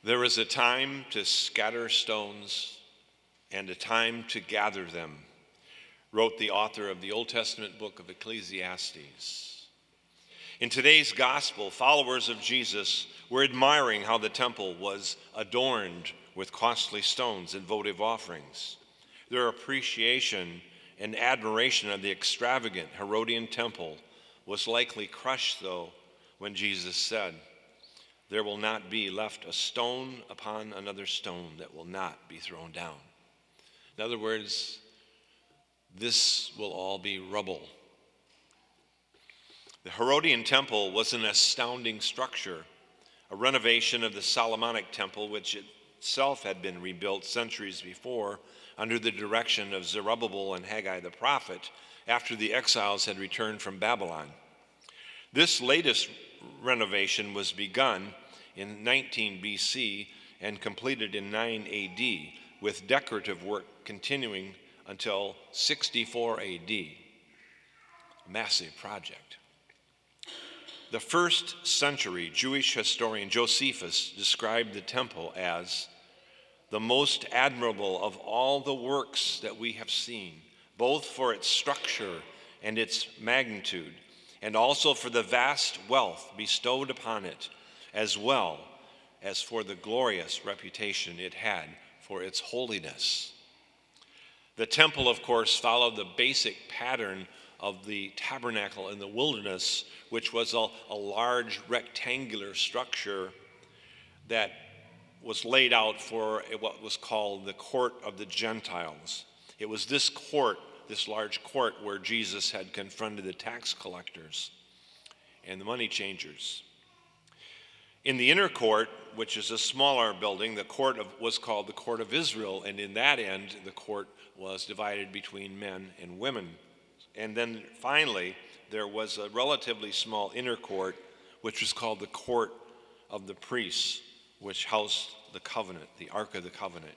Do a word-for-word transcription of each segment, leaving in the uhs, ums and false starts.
There is a time to scatter stones and a time to gather them, wrote the author of the Old Testament book of Ecclesiastes. In today's gospel, followers of Jesus were admiring how the temple was adorned with costly stones and votive offerings. Their appreciation and admiration of the extravagant Herodian temple was likely crushed, though, when Jesus said, "There will not be left a stone upon another stone that will not be thrown down." In other words, this will all be rubble. The Herodian temple was an astounding structure, a renovation of the Solomonic temple, which itself had been rebuilt centuries before under the direction of Zerubbabel and Haggai the prophet after the exiles had returned from Babylon. This latest renovation was begun in nineteen B C and completed in nine A D, with decorative work continuing until sixty-four A D. A massive project. The first century Jewish historian Josephus described the temple as the most admirable of all the works that we have seen, both for its structure and its magnitude, and also for the vast wealth bestowed upon it, as well as for the glorious reputation it had for its holiness. The temple, of course, followed the basic pattern of the tabernacle in the wilderness, which was a, a large rectangular structure that was laid out for what was called the court of the Gentiles. It was this court, this large court, where Jesus had confronted the tax collectors and the money changers. In the inner court, which is a smaller building, the court of, was called the Court of Israel, and in that end, the court was divided between men and women. And then finally, there was a relatively small inner court, which was called the Court of the Priests, which housed the covenant, the Ark of the Covenant.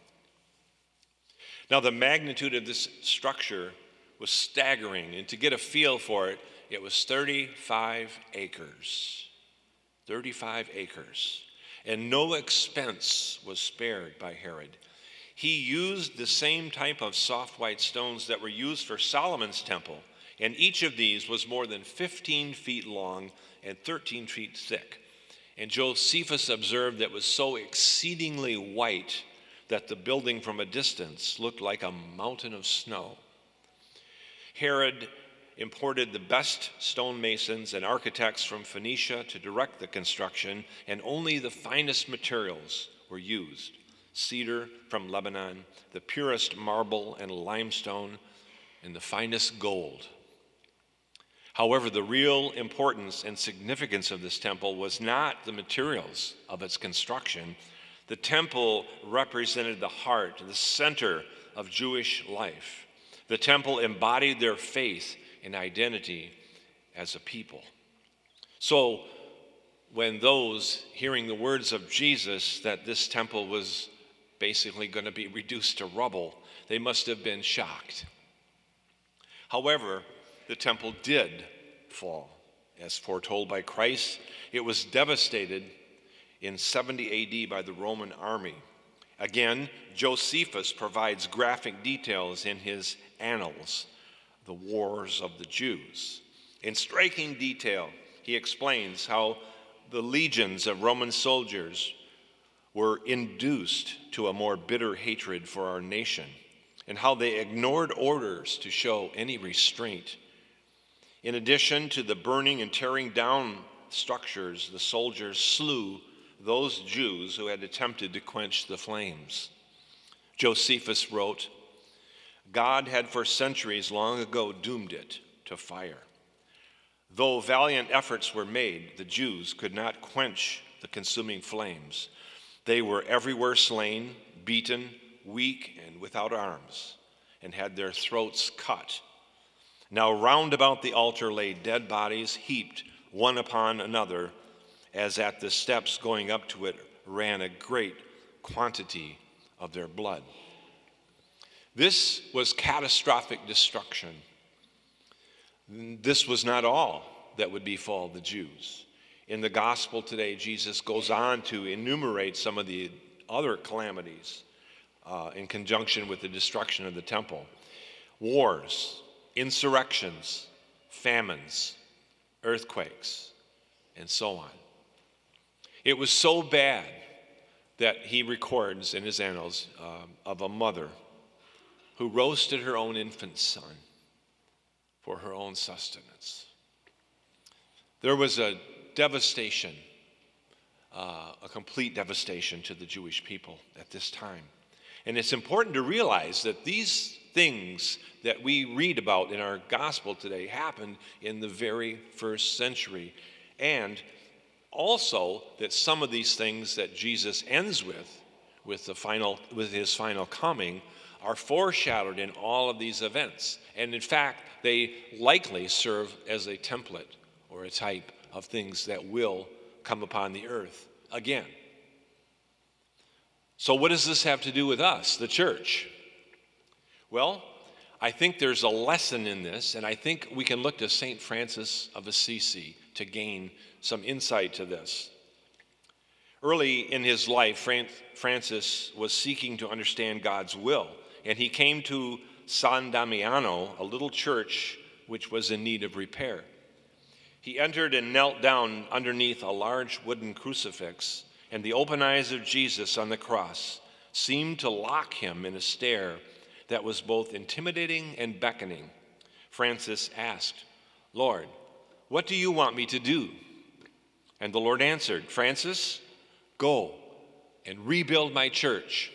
Now, the magnitude of this structure was staggering, and to get a feel for it, it was thirty-five acres. thirty-five acres. And no expense was spared by Herod. He used the same type of soft white stones that were used for Solomon's temple, and each of these was more than fifteen feet long and thirteen feet thick. And Josephus observed that it was so exceedingly white that the building from a distance looked like a mountain of snow. Herod imported the best stonemasons and architects from Phoenicia to direct the construction, and only the finest materials were used. Cedar from Lebanon, the purest marble and limestone, and the finest gold. However, the real importance and significance of this temple was not the materials of its construction. The temple represented the heart, the center of Jewish life. The temple embodied their faith and identity as a people. So, when those hearing the words of Jesus that this temple was basically going to be reduced to rubble, they must have been shocked. However, the temple did fall. As foretold by Christ, it was devastated in seventy A D by the Roman army. Again, Josephus provides graphic details in his Annals, the Wars of the Jews. In striking detail, he explains how the legions of Roman soldiers were induced to a more bitter hatred for our nation, and how they ignored orders to show any restraint. In addition to the burning and tearing down structures, the soldiers slew those Jews who had attempted to quench the flames. Josephus wrote, "God had for centuries long ago doomed it to fire. Though valiant efforts were made, the Jews could not quench the consuming flames. They were everywhere slain, beaten, weak, and without arms, and had their throats cut. Now round about the altar lay dead bodies heaped one upon another, as at the steps going up to it ran a great quantity of their blood." This was catastrophic destruction. This was not all that would befall the Jews. In the gospel today, Jesus goes on to enumerate some of the other calamities uh, in conjunction with the destruction of the temple. Wars, insurrections, famines, earthquakes, and so on. It was so bad that he records in his annals uh, of a mother who roasted her own infant son for her own sustenance. There was a devastation, uh, a complete devastation to the Jewish people at this time. And it's important to realize that these things that we read about in our gospel today happened in the very first century. And also that some of these things that Jesus ends with, with the final, with his final coming, are foreshadowed in all of these events. And in fact, they likely serve as a template or a type of things that will come upon the earth again. So what does this have to do with us, the church? Well, I think there's a lesson in this, and I think we can look to Saint Francis of Assisi to gain some insight to this. Early in his life, Fran- Francis was seeking to understand God's will, and he came to San Damiano, a little church which was in need of repair. He entered and knelt down underneath a large wooden crucifix, and the open eyes of Jesus on the cross seemed to lock him in a stare that was both intimidating and beckoning. Francis asked, "Lord, what do you want me to do?" And the Lord answered, "Francis, go and rebuild my church."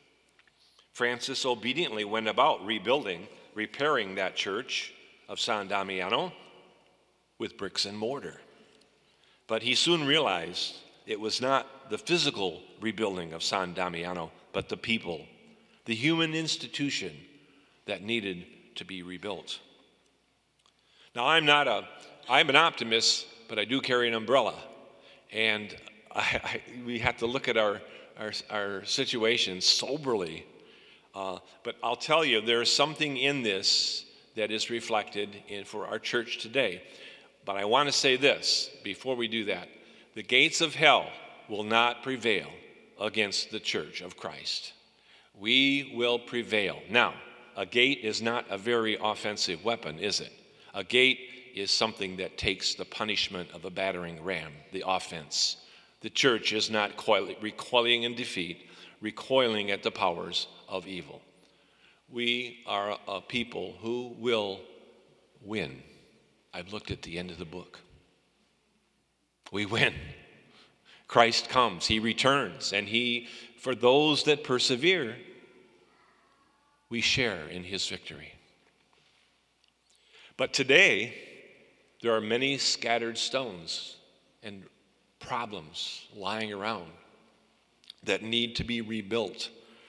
Francis obediently went about rebuilding, repairing that church of San Damiano with bricks and mortar. But he soon realized it was not the physical rebuilding of San Damiano, but the people, the human institution that needed to be rebuilt. Now, I'm not a, I'm an optimist, but I do carry an umbrella. And I, I, we have to look at our, our, our situation soberly. Uh, but I'll tell you, there is something in this that is reflected in for our church today. But I want to say this before we do that. The gates of hell will not prevail against the church of Christ. We will prevail. Now, a gate is not a very offensive weapon, is it? A gate is something that takes the punishment of a battering ram, the offense. The church is not recoiling in defeat, recoiling at the powers of evil. We are a people who will win. I've looked at the end of the book. We win. Christ comes, he returns, and he, for those that persevere, we share in his victory. But today, there are many scattered stones and problems lying around that need to be rebuilt.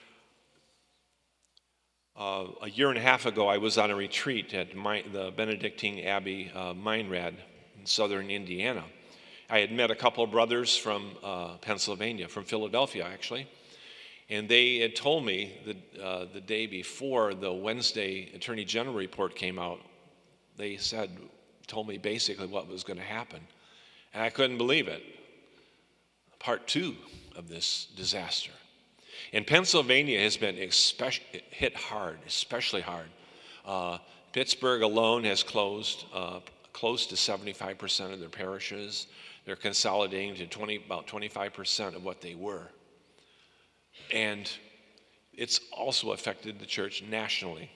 Uh, a year and a half ago, I was on a retreat at my, the Benedictine Abbey, uh, Meinrad, in southern Indiana. I had met a couple of brothers from uh, Pennsylvania, from Philadelphia, actually, and they had told me the, uh, the day before the Wednesday Attorney General report came out, they said, told me basically what was going to happen. And I couldn't believe it. Part two of this disaster. And Pennsylvania has been especially hit hard, especially hard. Uh, Pittsburgh alone has closed uh, close to seventy-five percent of their parishes. They're consolidating to twenty, about twenty-five percent of what they were. And it's also affected the church nationally.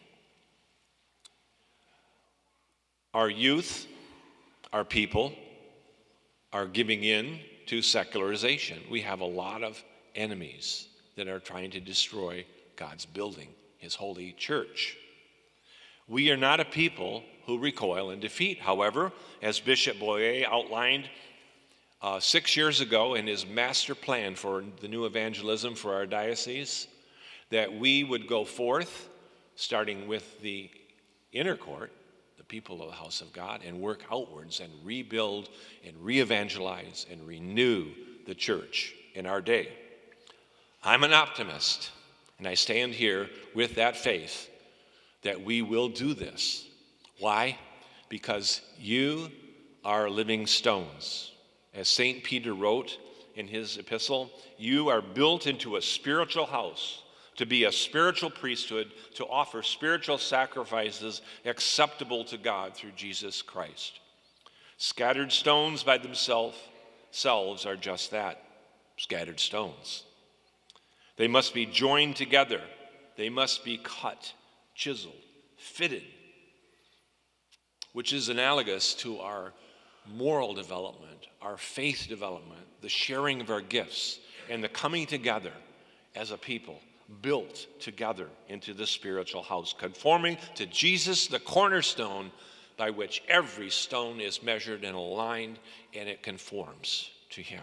Our youth, our people, are giving in to secularization. We have a lot of enemies that are trying to destroy God's building, his holy church. We are not a people who recoil in defeat. However, as Bishop Boyer outlined uh, six years ago in his master plan for the new evangelism for our diocese, that we would go forth, starting with the inner court, the people of the house of God, and work outwards and rebuild and re-evangelize and renew the church in our day. I'm an optimist, and I stand here with that faith that we will do this. Why? Because you are living stones. As Saint Peter wrote in his epistle, you are built into a spiritual house to be a spiritual priesthood, to offer spiritual sacrifices acceptable to God through Jesus Christ. Scattered stones by themselves selves are just that, scattered stones. They must be joined together. They must be cut, chiseled, fitted, which is analogous to our moral development, our faith development, the sharing of our gifts, and the coming together as a people, built together into the spiritual house, conforming to Jesus, the cornerstone, by which every stone is measured and aligned, and it conforms to him.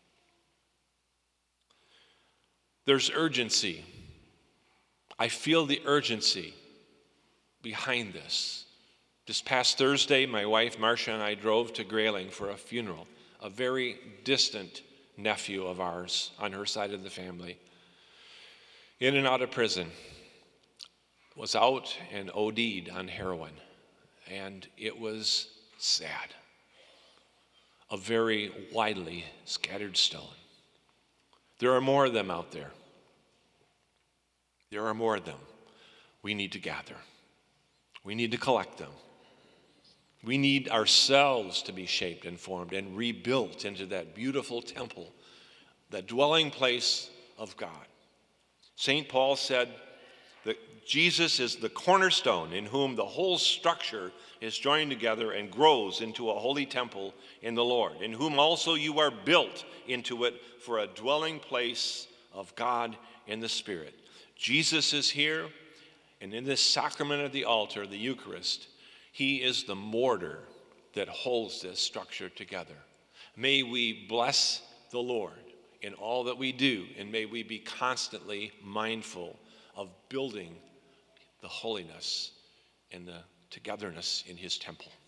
There's urgency. I feel the urgency behind this. This past Thursday, my wife Marcia and I drove to Grayling for a funeral, a very distant nephew of ours on her side of the family, in and out of prison, was out and OD'd on heroin. And it was sad. A very widely scattered stone. There are more of them out there. There are more of them. We need to gather. We need to collect them. We need ourselves to be shaped and formed and rebuilt into that beautiful temple, the dwelling place of God. Saint Paul said that Jesus is the cornerstone in whom the whole structure is joined together and grows into a holy temple in the Lord, in whom also you are built into it for a dwelling place of God in the Spirit. Jesus is here, and in this sacrament of the altar, the Eucharist, he is the mortar that holds this structure together. May we bless the Lord in all that we do, and may we be constantly mindful of building the holiness and the togetherness in his temple.